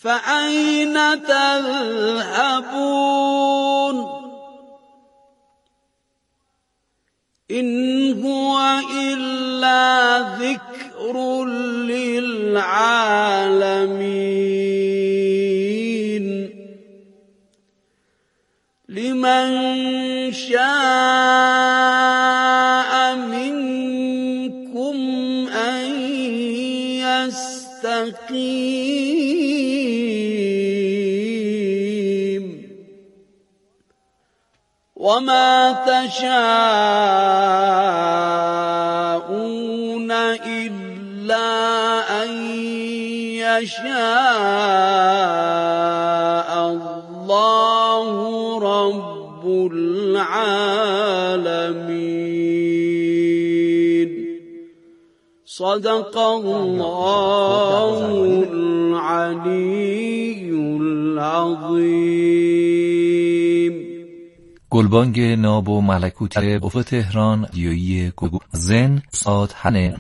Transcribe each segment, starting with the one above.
فأين تذهبون إن هو إلا ذكر للعالمين لمن شاء منكم أن يستقيم وما تشاءون إلا أن يشاء الله رب العالمين. صدق الله العلی العظیم. گلبانگ ناب و ملکوتی افق تهران دیویی گوگو زن صاد هنه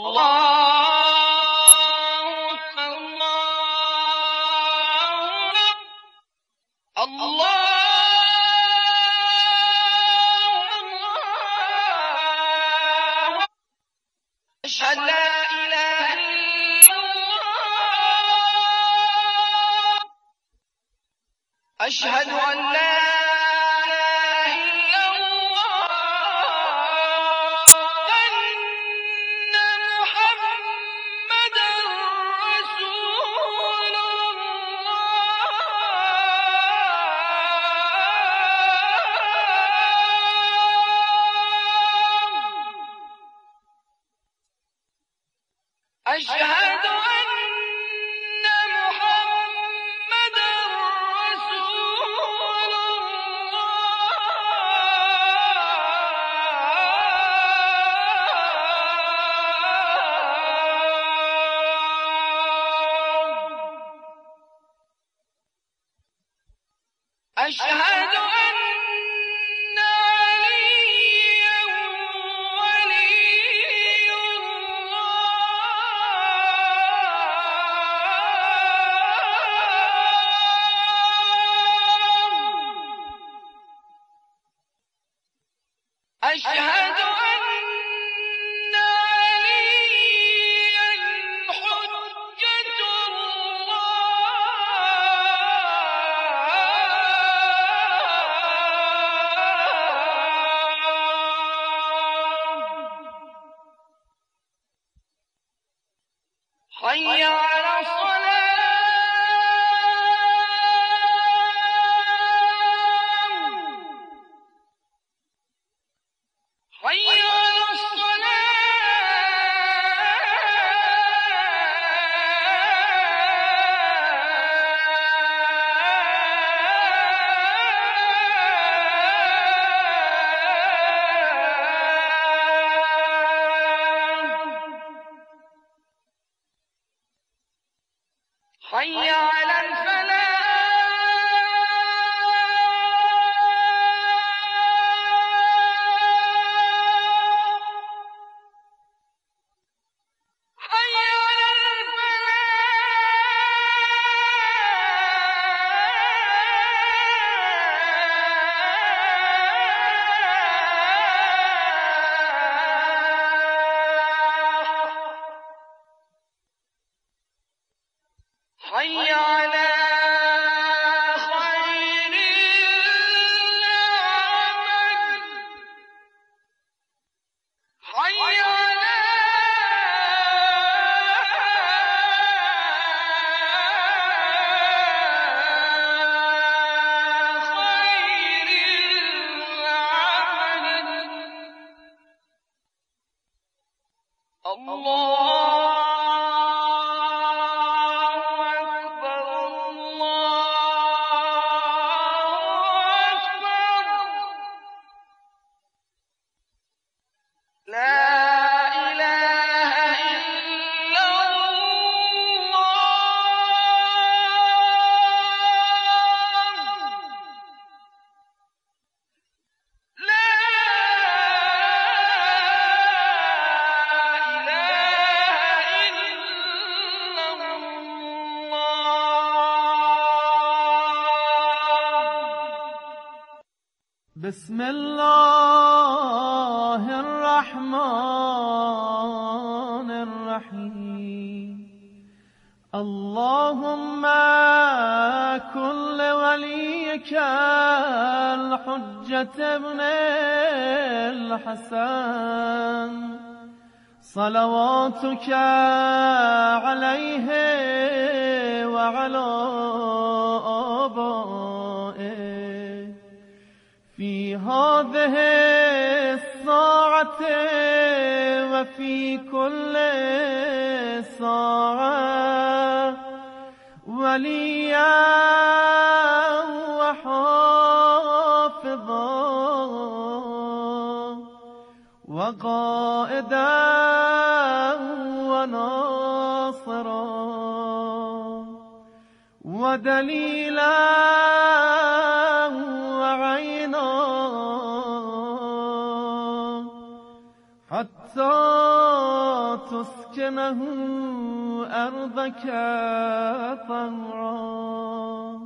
أشهد لا إله إلا الله أشهد أن لا إله إلا الله أن محمدا رسول الله أشهد أن محمدا رسول الله أشهد أن عليا ولي الله أشهد أن عليا حجة الله. حي على الصلاة. بسم الله الرحمن الرحیم اللهم كل وليك الحجة ابن الحسن صلواتك عليه وعلى آبائه في هذه الساعة وفي كل ساعة وليا وحافظا وقائدا وناصرا ودليلا وعينا حتى تسكنه أرضك طوعا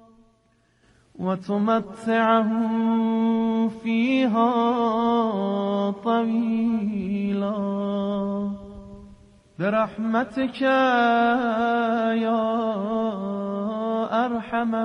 وتمتعه فيها طويلا برحمتك يا أرحم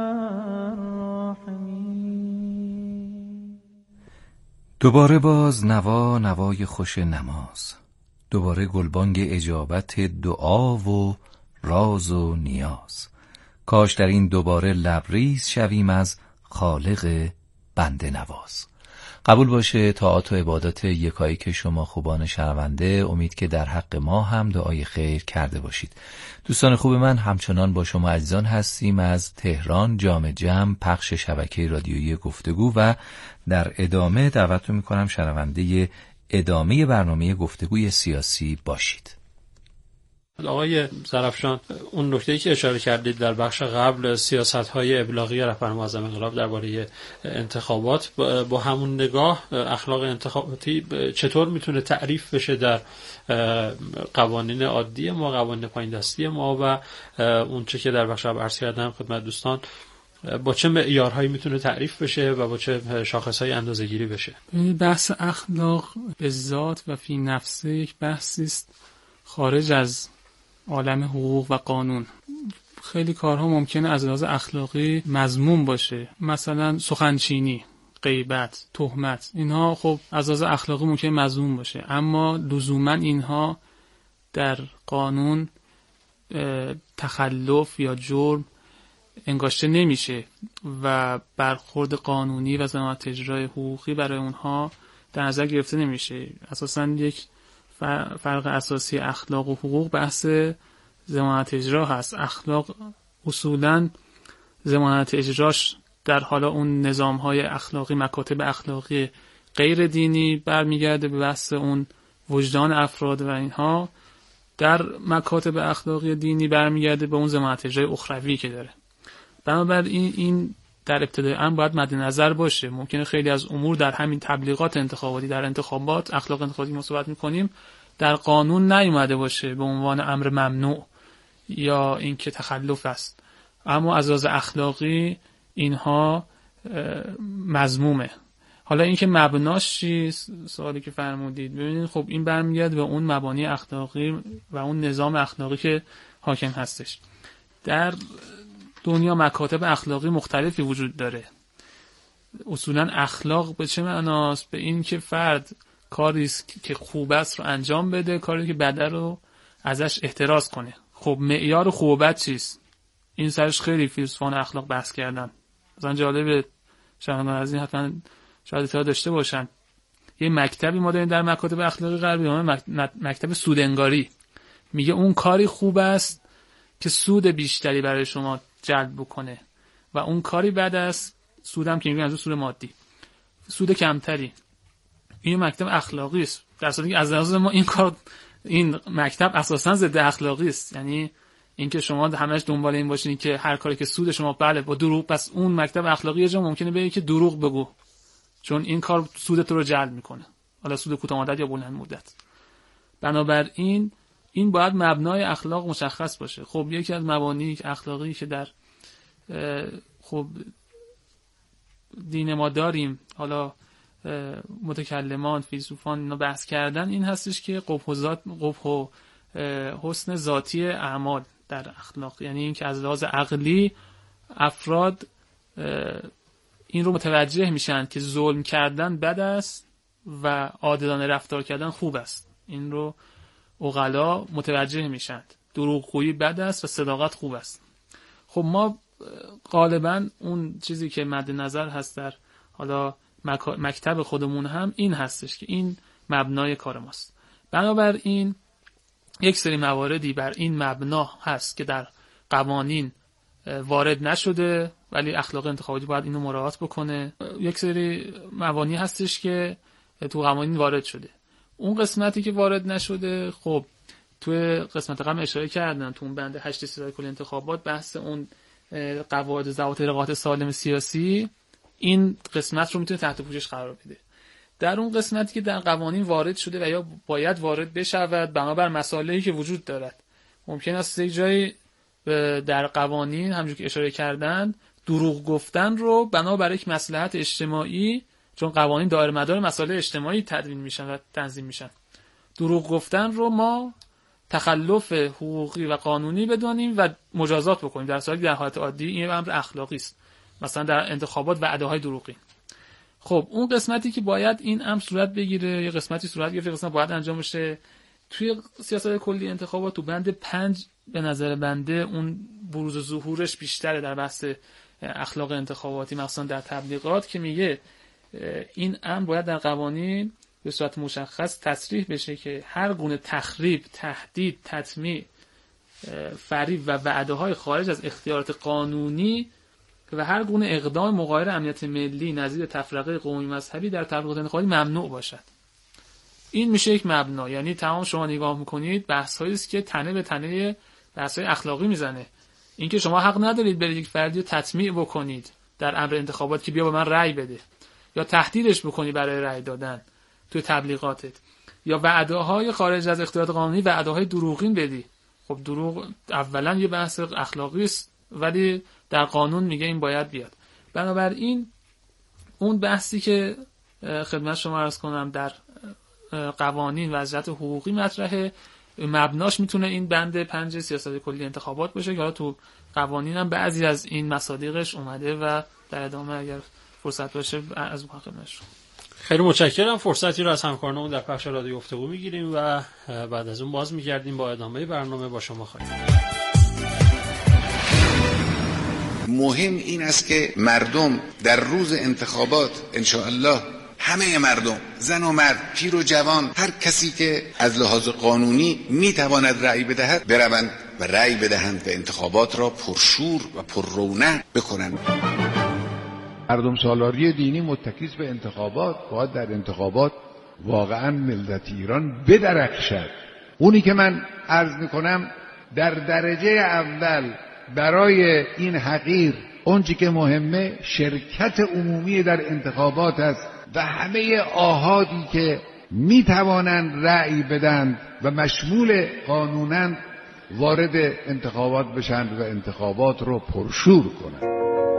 الراحمين. دوباره باز نوای خوش نماز، دوباره گلبانگ اجابت دعا و راز و نیاز. کاش در این دوباره لبریز شویم از خالق بنده نواز. قبول باشه طاعات و عبادات یکایی که شما خوبان شنونده، امید که در حق ما هم دعای خیر کرده باشید. دوستان خوب من، همچنان با شما عزیزان هستیم از تهران، جام جم، پخش شبکه رادیویی گفتگو، و در ادامه دعوتتون میکنم شنونده ادامه برنامه گفتگوی سیاسی باشید. آقای ظرفشان، اون نکته‌ای که اشاره کردید در بخش قبل، سیاست‌های ابلاغی رهبر معظم انقلاب درباره انتخابات، با همون نگاه اخلاق انتخاباتی چطور میتونه تعریف بشه در قوانین عادی ما، قوانین پایین دستی ما، و اون چه که در بخش قبل عرض کردم خدمت دوستان، با چه معیارهایی میتونه تعریف بشه و با چه شاخصهای اندازه‌گیری بشه؟ بحث اخلاق به ذات و فی نفسه یک بحثی است خارج از عالم حقوق و قانون. خیلی کارها ممکنه از لحاظ اخلاقی مذموم باشه، مثلا سخنچینی، غیبت، تهمت، اینها خب از لحاظ اخلاقی ممکنه مذموم باشه، اما لزوما اینها در قانون تخلف یا جرم انگاشته نمیشه و برخورد قانونی و ضمانت اجرای حقوقی برای اونها در نظر گرفته نمیشه. اساساً یک فرق اساسی اخلاق و حقوق بحث ضمانت اجرا هست. اخلاق اصولاً ضمانت اجراش در حالا اون نظام‌های اخلاقی، مکاتب اخلاقی غیر دینی برمیگرده به بحث اون وجدان افراد و اینها، در مکاتب اخلاقی دینی برمیگرده به اون ضمانت اجرای اخروی که داره. بنابراین این در ابتدای امر باید مد نظر باشه. ممکنه خیلی از امور در همین تبلیغات انتخاباتی، در انتخابات، اخلاق انتخاباتی ما صحبت می‌کنیم، در قانون نیومده باشه به عنوان امر ممنوع یا اینکه تخلف است، اما از لحاظ اخلاقی اینها مذمومه. حالا اینکه مبناش چیست، سوالی که فرمودید، ببینید خب این برمیگرده به اون مبانی اخلاقی و اون نظام اخلاقی که حاکم هستش. در دنیا مکاتب اخلاقی مختلفی وجود داره. اصولا اخلاق به چه معناست؟ به این که فرد کاری که خوب است رو انجام بده، کاری که بده رو ازش احتراز کنه. خب معیار خوب و بد چیست؟ این سرش خیلی فیلسوفان اخلاق بحث کردن. مثلا جالب شنوندگان از این حتما شاید اطلاع داشته باشن، یه مکتبی ما داریم در مکاتب اخلاقی غربی، مکتب سودانگاری. میگه اون کاری خوب است که سود بیشتری برای شما جلب بکنه و اون کاری بد است، سودم که میگن از سود مادی، سود کمتری. این مکتب اخلاقی است، در صورتی که از نظر ما این مکتب اساسا ضد اخلاقی است. یعنی اینکه شما همش دنبال این باشین که هر کاری که سود شما بله با دروغ، پس اون مکتب اخلاقی یه جا ممکنه بگه که دروغ بگو چون این کار سودت رو جلب میکنه، حالا سود کوتاه مدت یا بلند مدت. بنابراین این باید مبنای اخلاق مشخص باشه. خب یکی از مبانی اخلاقی که در خب دین ما داریم، حالا متکلمان، فیلسوفان اینا بحث کردن، این هستش که قبح و حسن ذاتی اعمال در اخلاق، یعنی این که از لحاظ عقلی افراد این رو متوجه میشن که ظلم کردن بد است و عادلانه رفتار کردن خوب است. این رو عقلا متوجه میشن، دروغگویی بد است و صداقت خوب است. خب ما غالبا اون چیزی که مد نظر هست در حالا مکتب خودمون هم این هستش که این مبنای کار ماست. بنابراین یک سری مواردی بر این مبنا هست که در قوانین وارد نشده ولی اخلاق انتخاباتی باید اینو مراعات بکنه. یک سری مبانی هستش که تو قوانین وارد شده. اون قسمتی که وارد نشده، خب توی قسمت قبل اشاره کردم، تو اون بند 8 سیاست کلی انتخابات بحث اون قواعد ضوابط رقابت سالم سیاسی، این قسمت رو میتونه تحت پوشش قرار بده. در اون قسمتی که در قوانین وارد شده و یا باید وارد بشود بنابر مسائلی که وجود دارد، ممکن است یک جایی در قوانین همونجوری که اشاره کردن دروغ گفتن رو بنابر یک مصلحت اجتماعی، چون قوانین دائره مدار مسائل اجتماعی تدوین میشن و تنظیم میشن، دروغ گفتن رو ما تخلف حقوقی و قانونی بدونیم و مجازات بکنیم، در صورتی در حالت عادی این امر اخلاقی است، مثلا در انتخابات وعده‌های دروغی. خب اون قسمتی که باید این امر صورت بگیره، یه قسمتی صورت گرفته، قسمت باید انجام بشه توی سیاست کلی انتخابات. تو بند 5 به نظر بنده اون بروز و ظهورش بیشتره در بحث اخلاق انتخاباتی، مثلا در تبلیغات، که میگه این امر باید در قوانین به صورت مشخص تصریح بشه که هر گونه تخریب، تهدید، تطمیع، فریب و وعده‌های خارج از اختیارات قانونی و هر گونه اقدام مغایر امنیت ملی نظیر تفرقه قومی مذهبی در تبلیغات انتخاباتی ممنوع باشد. این میشه یک مبنا. یعنی تمام شما نگاه میکنید بحث‌هایی است که تنه به تنه بحث‌های اخلاقی میزنه. اینکه شما حق ندارید برید یک فردی رو تطمیع بکنید در امر انتخابات که بیا به من رأی بده، یا تهدیدش بکنی برای رأی دادن توی تبلیغاتت، یا وعده‌های خارج از اختیارات قانونی، وعده‌های دروغین بدی. خب دروغ اولا یه بحث اخلاقی است ولی در قانون میگه این باید بیاد. بنابراین اون بحثی که خدمت شما عرض کنم در قوانین وضعیت حقوقی مطرحه، مبناش میتونه این بند 5 سیاست کلی انتخابات باشه که حالا تو قوانین هم بعضی از این مصادیقش اومده و در ادامه اگر فرصت باشه از اون خدمتشون. خیلی متشکرم. فرصتی رو از همکارانمون در پخش رادیو گفتگو میگیریم و بعد از اون باز میگردیم با ادامه برنامه با شما خواهیم. مهم این است که مردم در روز انتخابات انشاءالله همه مردم، زن و مرد، پیر و جوان، هر کسی که از لحاظ قانونی میتواند رأی بدهد بروند و رأی بدهند و انتخابات را پرشور و پر رونق بکنند. مردم سالاری دینی متکیز به انتخابات، باید در انتخابات واقعا ملت ایران بدرخشد. اونی که من عرض میکنم در درجه اول برای این حقیر اونچه که مهمه شرکت عمومی در انتخابات است و همه آحادی که میتوانند رأی بدند و مشمول قانونند وارد انتخابات بشند و انتخابات رو پرشور کنند.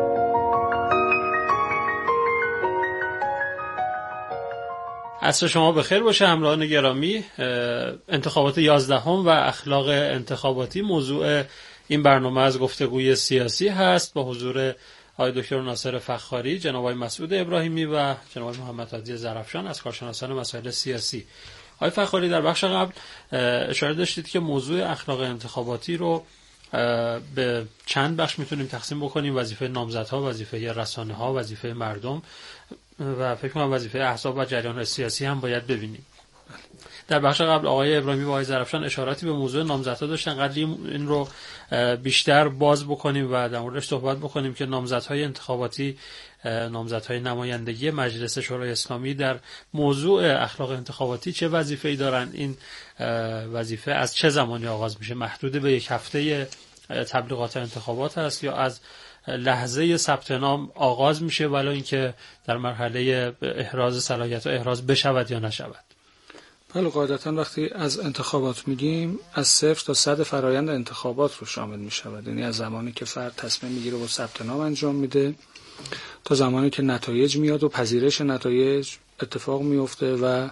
عصر شما بخیر باشه همراهان گرامی. انتخابات 11 و اخلاق انتخاباتی موضوع این برنامه از گفتگوی سیاسی هست با حضور آقای دکتر ناصر فخاری، جناب آقای مسعود ابراهیمی و جناب آقای محمد هادی ظرفشان از کارشناسان مسائل سیاسی. آقای فخاری در بخش قبل اشاره داشتید که موضوع اخلاق انتخاباتی رو به چند بخش میتونیم تقسیم بکنیم: وظیفه نامزدها، وظیفه رسانه‌ها، وظیفه مردم و فکر کنم وظیفه احزاب و جریان سیاسی هم باید ببینیم. در بخش قبل آقای ابراهیمی و آقای ظرفشان اشاراتی به موضوع نامزدها داشتن. قدری این رو بیشتر باز بکنیم و در موردش صحبت بکنیم که نامزدهای انتخاباتی، نامزدهای نمایندگی مجلس شورای اسلامی در موضوع اخلاق انتخاباتی چه وظیفه‌ای دارن. این وظیفه از چه زمانی آغاز میشه؟ محدود به یک هفته تبلیغات انتخابات است یا از لحظه ثبت نام آغاز میشه ولی اینکه در مرحله احراز صلاحیت و احراز بشود یا نشود؟ بله، قاعدتا وقتی از انتخابات میگیم از 0 تا 100 فرایند انتخابات رو شامل میشود. یعنی از زمانی که فرد تصمیم میگیره و ثبت نام انجام میده تا زمانی که نتایج میاد و پذیرش نتایج اتفاق میفته و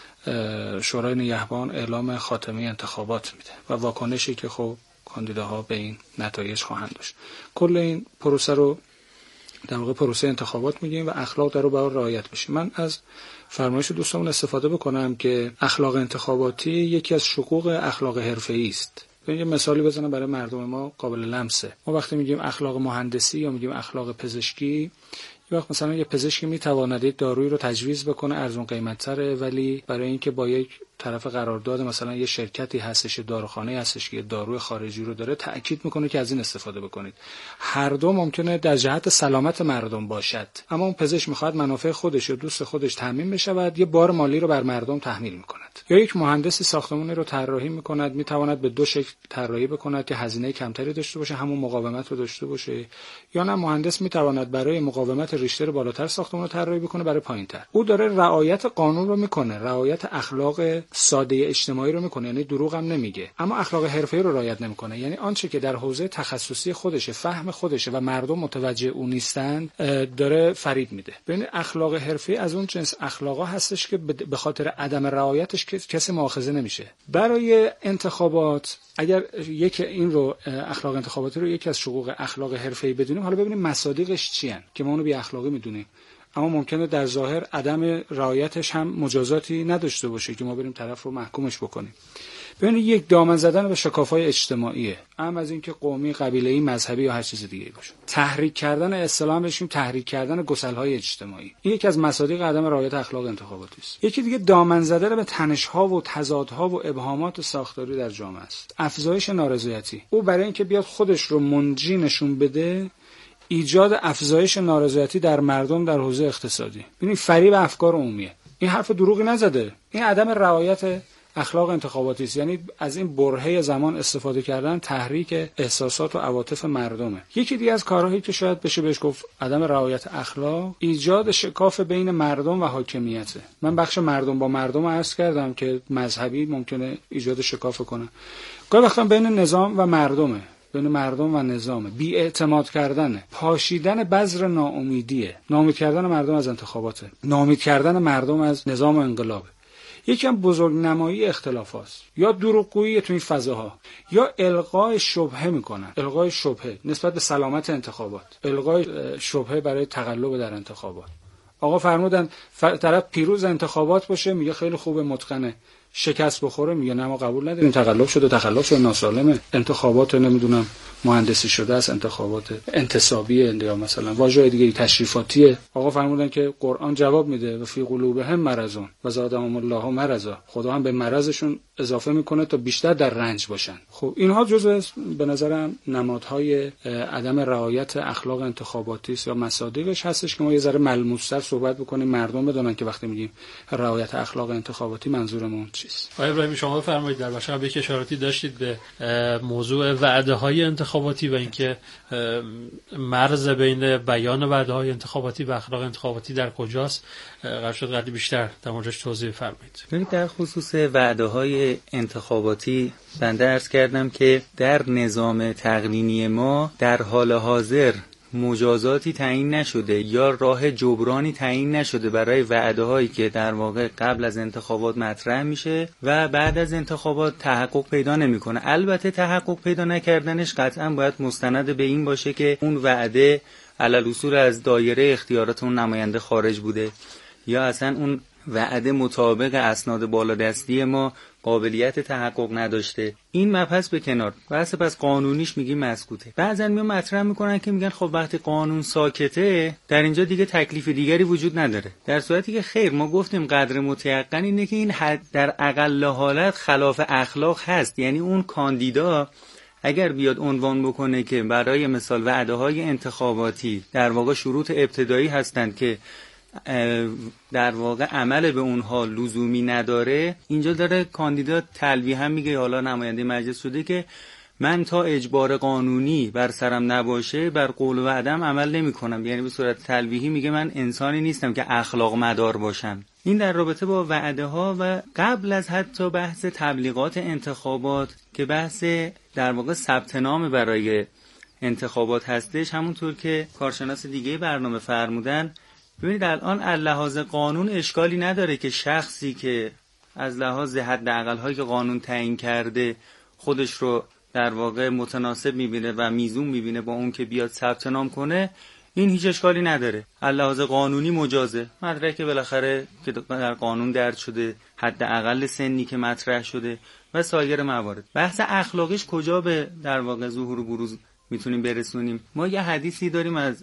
شورای نگهبان اعلام خاتمه انتخابات میده و واکنشی که خب کاندیداها به این نتایج خواهند داشت. کل این پروسه رو در واقع پروسه انتخابات میگیم و اخلاق در رو باید رعایت بشه. من از فرمایش دوستمون استفاده بکنم که اخلاق انتخاباتی یکی از شقوق اخلاق حرفه‌ای است. یه مثالی بزنم برای مردم ما قابل لمسه. ما وقتی میگیم اخلاق مهندسی یا میگیم اخلاق پزشکی، یه وقت مثلا یه پزشکی میتواند یک دارویی رو تجویز بکنه ارزون قیمت‌تره، ولی برای اینکه با یک طرف قرارداد مثلا یه شرکتی هستش، داروخانه هستش که داروی خارجی رو داره، تأکید میکنه که از این استفاده بکنید. هر دو ممکنه در جهت سلامت مردم باشد، اما اون پزشک میخواد منافع خودش یا دوست خودش تامین بشود، یه بار مالی رو بر مردم تحمیل میکند. یا یک مهندسی ساختمانی رو طراحی میکند، میتواند به دو شکل طراحی بکند که هزینه کمتری داشته باشه، همون مقاومت رو داشته باشه، یا نه مهندس میتواند برای مقاومت ریشتر بالاتر ساختمان رو طراحی بکنه برای پایینتر. او داره رعایت قانون رو میکنه، رعایت اخلاق ساده اجتماعی رو میکنه، یعنی دروغ هم نمیگه، اما اخلاق حرفه‌ای رو رعایت نمیکنه. یعنی آنچه که در حوزه تخصصی خودشه، فهم خودشه و مردم متوجه اون نیستن، داره فریب میده. ببین اخلاق حرفه‌ای از اون جنس اخلاقا هستش که به خاطر عدم رعایتش کسی مؤاخذه نمیشه. برای انتخابات اگر این رو اخلاق انتخاباتی رو یکی از شقوق اخلاق حرفه‌ای بدونیم، حالا ببینیم مصادیقش چی ان که ما اونو بی اخلاقی میدونیم، اما ممکنه در ظاهر عدم رعایتش هم مجازاتی نداشته باشه که ما بریم طرف رو محکومش بکنیم. ببینید یک دامن زدن به شکاف‌های اجتماعیه، هم از اینکه قومی، قبیله‌ای، مذهبی یا هر چیز دیگه‌ای باشه. تحریک کردن اصطلاحاً بهشیم تحریک کردن گسل‌های اجتماعی. این یکی از مصادیق عدم رعایت اخلاق انتخاباتی است. یکی دیگه دامن زدن به تنش‌ها و تضادها و ابهامات ساختاری در جامعه است. افزایش نارضایتی. او برای اینکه بیاد خودش رو منجی نشون بده، ایجاد افزایش نارضایتی در مردم در حوزه اقتصادی. ببینید فریب افکار عمومیه. این حرف دروغی نزده. این عدم رعایت اخلاق انتخاباتی است، یعنی از این برهه زمان استفاده کردن، تحریک احساسات و عواطف مردمه. یکی دیگه از کارهایی که شاید بشه بهش گفت عدم رعایت اخلاق، ایجاد شکاف بین مردم و حاکمیته. من بخش مردم با مردم عرض کردم که مذهبی ممکنه ایجاد شکاف کنه. گاهی وقتا بین نظام و مردمه، بین مردم و نظام، بی‌اعتماد کردن، پاشیدن بذر ناامیدیه، ناامید کردن مردم از انتخاباته، ناامید کردن مردم از نظام و انقلاب. یکی هم بزرگنمایی اختلافات یا دروغگویی تو این فضاها، یا القای شبهه میکنن، القای شبهه نسبت به سلامت انتخابات، القای شبهه برای تقلب در انتخابات. آقا فرمودن طرف پیروز انتخابات باشه، میگه خیلی خوبه، متقنه. شکست بخوره میگه نه ما قبول نداریم، تقلب شده ناسالمه، انتخابات نمیدونم مهندسی شده است، انتخابات انتصابیه یا مثلا واژه دیگه تشریفاتیه. آقا فرمودن که قرآن جواب میده و فی قلوبهم مرض و زادهم الله مرضا، خدا هم به مرضشون اضافه میکنه تا بیشتر در رنج باشن. خب اینها جزء به نظرم نمادهای عدم رعایت اخلاق انتخاباتی است یا مصادیقش هستش که ما یه ذره ملموس‌تر صحبت بکنیم، مردم بدونن که وقتی میگیم رعایت اخلاق انتخاباتی منظورمون چیست. آقای ابراهیمی شما فرمایید در بخش قبلی اشاراتی داشتید به موضوع وعده‌های انتخاباتی و اینکه مرز بین بیان وعده‌های انتخاباتی و اخلاق انتخاباتی در کجاست. قرار شد قدری بیشتر در موردش توضیح فرمایید. در خصوص وعده‌های انتخاباتی بنده عرض کردم که در نظام تقنینی ما در حال حاضر مجازاتی تعیین نشده یا راه جبرانی تعیین نشده برای وعده‌هایی که در واقع قبل از انتخابات مطرح میشه و بعد از انتخابات تحقق پیدا نمیکنه. البته تحقق پیدا نکردنش قطعا باید مستند به این باشه که اون وعده علل اصول از دایره اختیارات اون نماینده خارج بوده یا اصلا اون وعده مطابق اسناد بالادستی ما قابلیت تحقق نداشته. این مبحث به کنار، بحث پس قانونیش میگیم مسکوته. بعضن میان مطرح میکنن که میگن خب وقتی قانون ساکته در اینجا دیگه تکلیف دیگری وجود نداره، در صورتی که خیر. ما گفتیم قدر متیقن اینه که این در اقل حالت خلاف اخلاق هست. یعنی اون کاندیدا اگر بیاد عنوان بکنه که برای مثال وعده‌های انتخاباتی در واقع شروط ابتدایی هستند که در واقع عمل به اونها لزومی نداره، اینجا داره کاندیدا تلویح هم میگه، حالا نماینده مجلس شده، که من تا اجبار قانونی بر سرم نباشه بر قول و وعدم عمل نمی کنم. یعنی به صورت تلویحی میگه من انسانی نیستم که اخلاق مدار باشم. این در رابطه با وعده ها و قبل از حتی بحث تبلیغات انتخابات که بحث در واقع ثبت نام برای انتخابات هستش، همونطور که کارشناس دیگه برنامه فرمودن، ببینید الان از لحاظ قانون اشکالی نداره که شخصی که از لحاظ حداقل‌هایی که قانون تعیین کرده خودش رو در واقع متناسب می‌بینه و میزون می‌بینه با اون که بیاد ثبت نام کنه، این هیچ اشکالی نداره، از لحاظ قانونی مجازه. مدرک بالاخره که در قانون درج شده، حداقل سنی که مطرح شده و سایر موارد. بحث اخلاقیش کجا به در واقع ظهور و بروز میتونیم برسونیم؟ ما یه حدیثی داریم از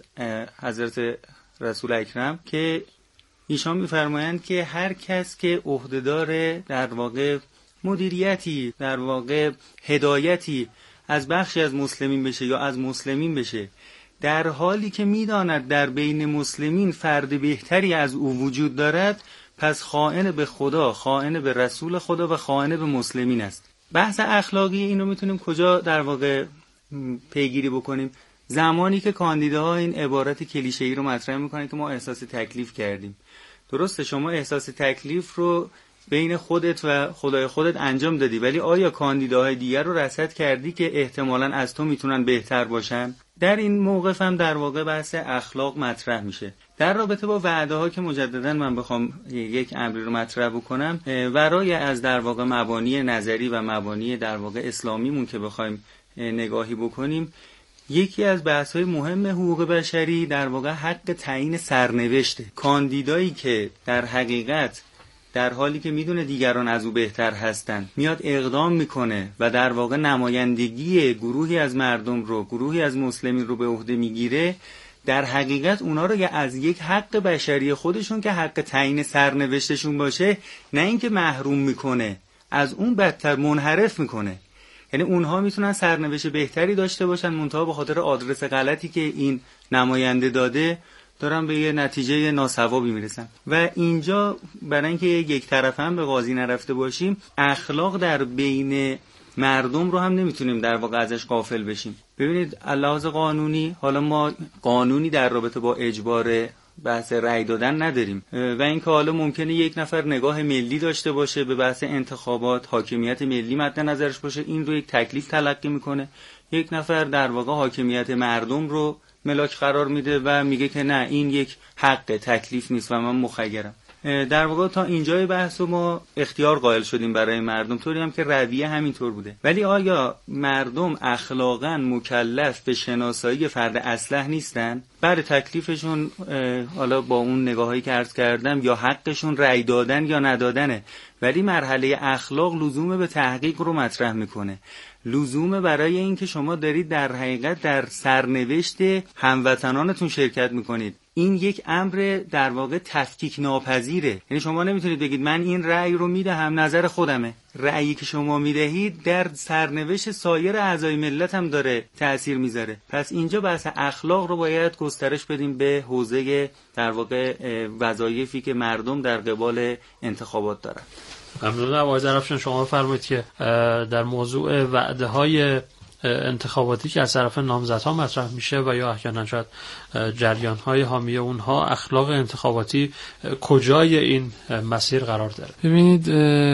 حضرت رسول اکرم که ایشان میفرمایند که هر کس که عهدهدار در واقع مدیریتی، در واقع هدایتی از بخشی از مسلمین بشه یا از مسلمین بشه، در حالی که میداند در بین مسلمین فرد بهتری از او وجود دارد، پس خائن به خدا، خائن به رسول خدا و خائن به مسلمین است. بحث اخلاقی اینو میتونیم کجا در واقع پیگیری بکنیم؟ زمانی که کاندیداها این عبارت کلیشه‌ای رو مطرح میکنن که ما احساس تکلیف کردیم. درسته، شما احساس تکلیف رو بین خودت و خدای خودت انجام دادی، ولی آیا کاندیداهای دیگر رو رصد کردی که احتمالاً از تو میتونن بهتر باشن؟ در این موقف هم در واقع بحث اخلاق مطرح میشه. در رابطه با وعده ها که مجددا من بخوام یک امری رو مطرح بکنم، ورای از در واقع مبانی نظری و مبانی در واقع اسلامیمون که بخوایم نگاهی بکنیم، یکی از بحث‌های مهم حقوق بشری در واقع حق تعیین سرنوشته. کاندیدایی که در حقیقت در حالی که میدونه دیگران از او بهتر هستن میاد اقدام میکنه و در واقع نمایندگی گروهی از مردم رو، گروهی از مسلمین رو به عهده میگیره، در حقیقت اونا رو از یک حق بشری خودشون که حق تعیین سرنوشتشون باشه، نه اینکه محروم میکنه، از اون بدتر منحرف میکنه. یعنی اونها میتونن سرنوشت بهتری داشته باشن، منتها به خاطر آدرس غلطی که این نماینده داده دارن به یه نتیجه ناصوابی میرسن. و اینجا برای اینکه یک طرف هم به قاضی نرفته باشیم، اخلاق در بین مردم رو هم نمیتونیم در واقع ازش غافل بشیم. ببینید لحاظ قانونی، حالا ما قانونی در رابطه با اجبار بحث رأی دادن نداریم و اینکه حالا ممکنه یک نفر نگاه ملی داشته باشه به بحث انتخابات، حاکمیت ملی مد نظرش باشه، این رو یک تکلیف تلقی میکنه، یک نفر در واقع حاکمیت مردم رو ملاک قرار میده و میگه که نه، این یک حق تکلیف نیست و من مخیرم. در واقع تا اینجای بحث ما اختیار قائل شدیم برای مردم، طوری هم که رویه همینطور بوده. ولی آیا مردم اخلاقاً مکلف به شناسایی فرد اصلح نیستن؟ بعد تکلیفشون حالا با اون نگاهایی که عرض کردم یا حقشون رأی دادن یا ندادنه، ولی مرحله اخلاق لزوم به تحقیق رو مطرح میکنه، لزومه برای اینکه شما دارید در حقیقت در سرنوشت هموطنانتون شرکت میکنید. این یک امر در واقع تفکیک ناپذیره. یعنی شما نمیتونید بگید من این رأی رو میدهم، نظر خودمه. رأیی که شما میدهید در سرنوشت سایر اعضای ملت هم داره تأثیر میذاره. پس اینجا بحث اخلاق رو باید گسترش بدیم به حوزه در واقع وظایفی که مردم در قبال انتخابات دارن. ممنون. آقای ظرفشان، شما فرمایید که در موضوع وعده‌های انتخاباتی که از طرف نامزدها مطرح میشه و یا احیانا شاید جریان‌های حامی اونها، اخلاق انتخاباتی کجای این مسیر قرار داره؟ ببینید،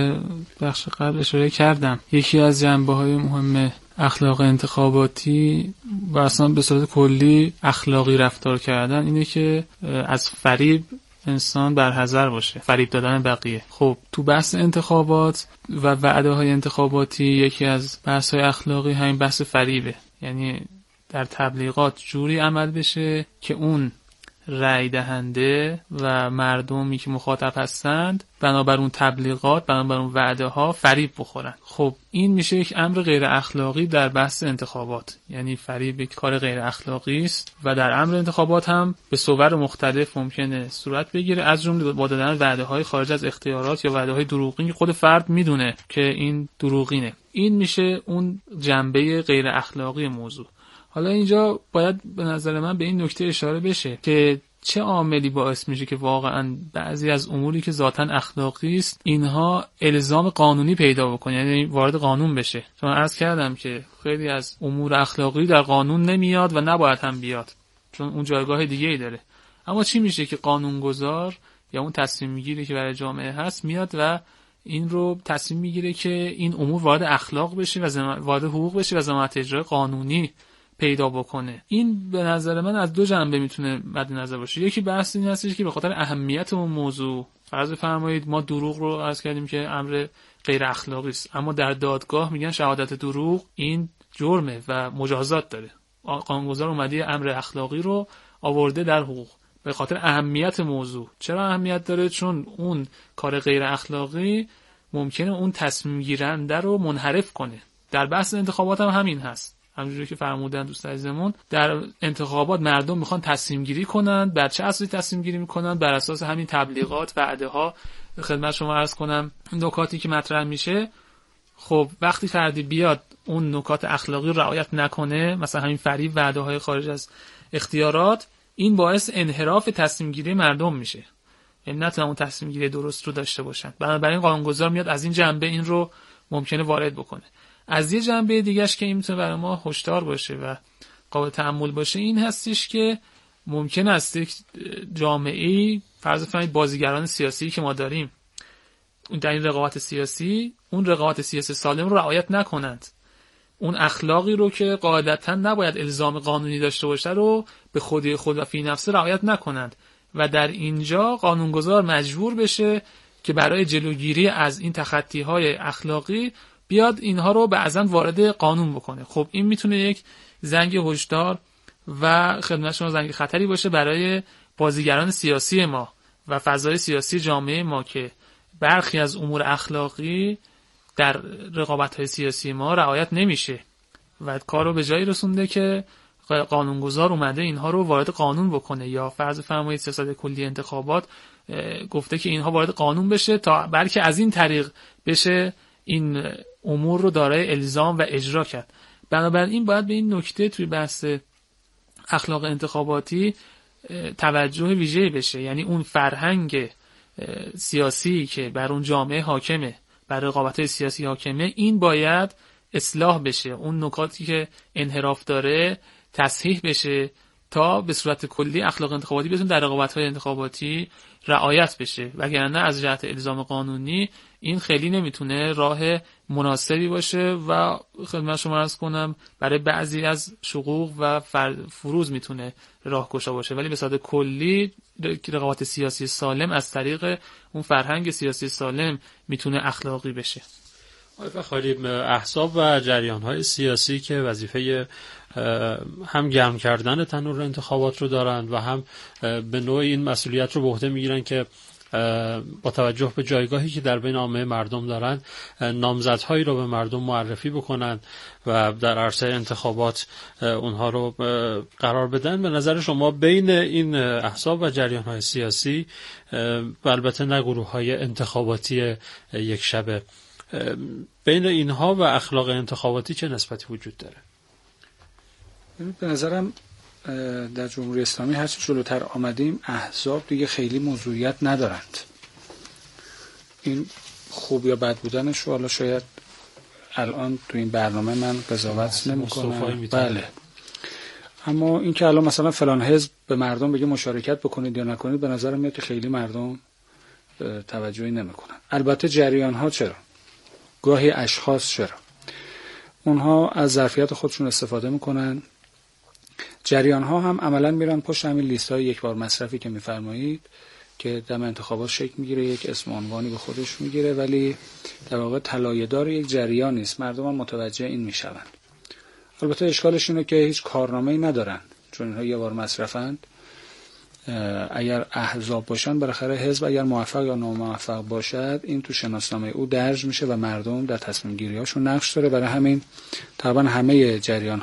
بخش قبل اشاره کردم، یکی از جنبه‌های مهم اخلاق انتخاباتی و اصلا به صورت کلی اخلاقی رفتار کردن اینه که از فریب انسان برحذر باشه، فریب دادن بقیه. خب تو بحث انتخابات و وعده های انتخاباتی یکی از بحث های اخلاقی همین بحث فریبه. یعنی در تبلیغات جوری عمل بشه که اون رأی دهنده و مردمی که مخاطب هستند بنابر اون تبلیغات، بنابر اون وعده ها فریب بخورن. خب این میشه یک امر غیر اخلاقی در بحث انتخابات. یعنی فریب یک کار غیر اخلاقی است و در امر انتخابات هم به صور مختلف ممکنه صورت بگیره، از جمله با دادن وعده های خارج از اختیارات یا وعده های دروغین که خود فرد میدونه که این دروغینه. این میشه اون جنبه غیر اخلاقی موضوع. حالا اینجا باید به نظر من به این نکته اشاره بشه که چه عاملی باعث میشه که واقعا بعضی از اموری که ذاتاً اخلاقی است اینها الزام قانونی پیدا بکنه، یعنی وارد قانون بشه. چون عرض کردم که خیلی از امور اخلاقی در قانون نمیاد و نباید هم بیاد، چون اون جایگاه دیگه‌ای داره. اما چی میشه که قانونگذار یا اون تصمیم میگیری که برای جامعه هست میاد و این رو تصمیم میگیره که این امور وارد اخلاق بشه و وارد حقوق بشه و ضمانت اجرای قانونی پیدا بکنه. این به نظر من از دو جنبه میتونه مد نظر باشه. یکی بحث این هستش که به خاطر اهمیت اون موضوع، فرض بفرمایید ما دروغ رو عرض کردیم که امر غیر اخلاقی است، اما در دادگاه میگن شهادت دروغ این جرمه و مجازات داره. قانونگذار اومده امر اخلاقی رو آورده در حقوق به خاطر اهمیت موضوع. چرا اهمیت داره؟ چون اون کار غیر اخلاقی ممکنه اون تصمیم گیرنده رو منحرف کنه. در بحث انتخابات هم همین هست. همونجوری که فرمودن دوست عزیزمون، در انتخابات مردم میخوان تصمیم گیری کنن. بر چه اساسی تصمیم گیری میکنن؟ بر اساس همین تبلیغات، وعده ها. خدمت شما عرض کنم نکاتی که مطرح میشه، خب وقتی فردی بیاد اون نکات اخلاقی رو رعایت نکنه، مثلا همین فریب، وعده های خارج از اختیارات، این باعث انحراف تصمیم گیری مردم میشه. یعنی نتونن اون تصمیم گیری درست رو داشته باشن. بنابراین قانونگذار میاد از این جنبه این رو ممکنه وارد بکنه. از یه جنبه دیگه‌اش که این میتونه برای ما هشدار باشه و قابل تأمل باشه این هستش که ممکن است یک جامعه‌ای، فرض بفرمایید بازیگران سیاسی که ما داریم در این رقابت سیاسی، اون رقابت سیاسی سالم رو رعایت نکنند. اون اخلاقی رو که قاعدتاً نباید الزام قانونی داشته باشه رو به خودی خود و فی نفسه رعایت نکنند و در اینجا قانونگذار مجبور بشه که برای جلوگیری از این تخطی‌های اخلاقی بیاد اینها رو بعضاً وارد قانون بکنه. خب این میتونه یک زنگ هشدار و خدمت شما زنگ خطری باشه برای بازیگران سیاسی ما و فضای سیاسی جامعه ما که برخی از امور اخلاقی در رقابت‌های سیاسی ما رعایت نمیشه و کار رو به جایی رسونده که قانونگذار اومده اینها رو وارد قانون بکنه، یا فرض فرمایید سیاست کلی انتخابات گفته که اینها وارد قانون بشه تا بلکه از این طریق بشه این امور رو دارای الزام و اجرا کرد. بنابراین باید به این نکته توی بحث اخلاق انتخاباتی توجه ویژه‌ای بشه. یعنی اون فرهنگ سیاسی که بر اون جامعه حاکمه، بر رقابت‌های سیاسی حاکمه، این باید اصلاح بشه. اون نکاتی که انحراف داره تصحیح بشه تا به صورت کلی اخلاق انتخاباتی بتونه در رقابت‌های انتخاباتی رعایت بشه. وگرنه از جهت الزام قانونی این خیلی نمیتونه راه مناسبی باشه و خدمت شما عرض کنم برای بعضی از شقوق و فروض میتونه راهگشا باشه، ولی به صورت کلی رقابت سیاسی سالم از طریق اون فرهنگ سیاسی سالم میتونه اخلاقی بشه. بخواهیم احزاب و جریان‌های سیاسی که وظیفه هم گرم کردن تنور انتخابات رو دارند و هم به نوع این مسئولیت رو به عهده میگیرن که با توجه به جایگاهی که در بین عامه مردم دارند نامزدهایی رو به مردم معرفی بکنن و در عرصه انتخابات اونها رو قرار بدن. به نظر شما بین این احزاب و جریان‌های سیاسی و البته نه گروه‌های انتخاباتی یک شبه، بین اینها و اخلاق انتخاباتی چه نسبتی وجود داره؟ به نظرم در جمهوری اسلامی هرچی جلوتر آمدیم احزاب دیگه خیلی موضوعیت ندارند. این خوب یا بد بودنش رو حالا شاید الان تو این برنامه من قضاوت نمی‌کنم، بله، اما این که الان مثلا فلان حزب به مردم بگه مشارکت بکنید یا نکنید، به نظرم میاد که خیلی مردم توجهی نمی‌کنن. البته جریان‌ها چرا؟ گاهی اشخاص چرا؟ اونها از ظرفیت خودشون استفاده میکنن. جریان ها هم عملا میرن پشت همین لیست های یک بار مصرفی که میفرمایید که دم انتخابات شکل میگیره، یک اسم عنوانی به خودش میگیره، ولی در واقع طلایه‌دار یک جریان نیست. مردم هم متوجه این میشوند. البته اشکالش اینه که هیچ کارنامه‌ای ندارن، چون اینها یک بار مصرفند. اگر احزاب باشن، بالاخره حزب اگر موفق یا ناموفق باشد این تو شناسنامه او درج میشه و مردم در تصمیم گیری هاشون نقش داره. برای همین تقریبا همه جریان